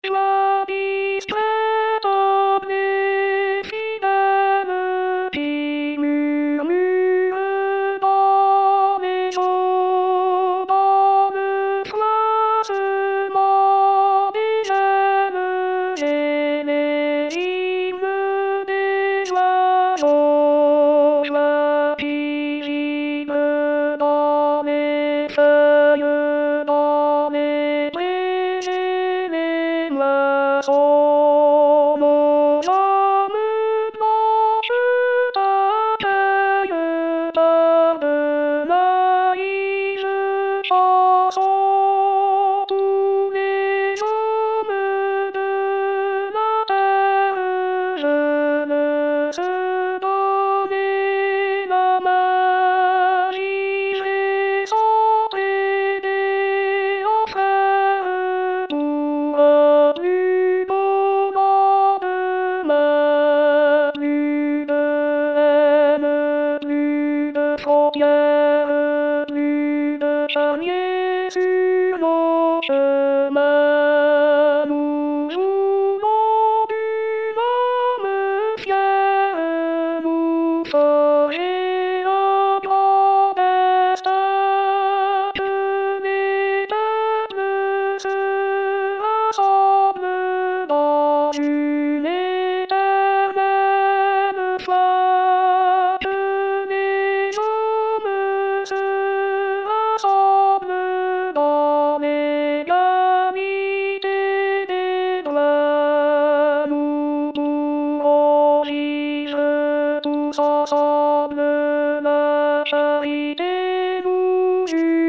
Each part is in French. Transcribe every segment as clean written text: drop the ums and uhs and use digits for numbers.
Joie discrète des fidèles qui murmurent dans les eaux, dans le froissement des ailes et les hymnes des oiseaux. Joie visible dans les feuilles, dans les prés et les moissons. Nos âmes blanches t'accueillent par de naïves chansons. Tous les hommes de la terre jeunent se donner la main, givrés s'entraider en frères pour un plus beau lendemain. Plus de haine, plus de frontières, plus de charniers sur nos chemins. Nous voulons d'une âme fière nous forger un grand destin. Que les peuples se rassemblent dans une éternelle foi. Que les hommes se rassemblent dans l'égalité des droits. Nous pourrons vivre tous ensemble, la charité nous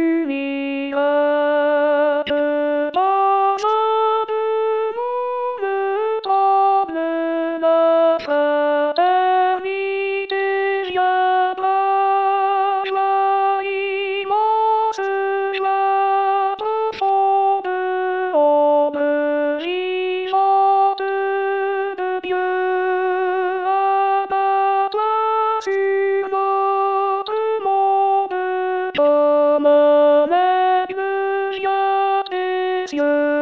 unira. Que dans l'un de nous ne tremble, la fraternité viendra. Joie immense, joie profonde, ombre vivante de Dieu, abat-toi sur notre monde, comme un aigle vient des cieux.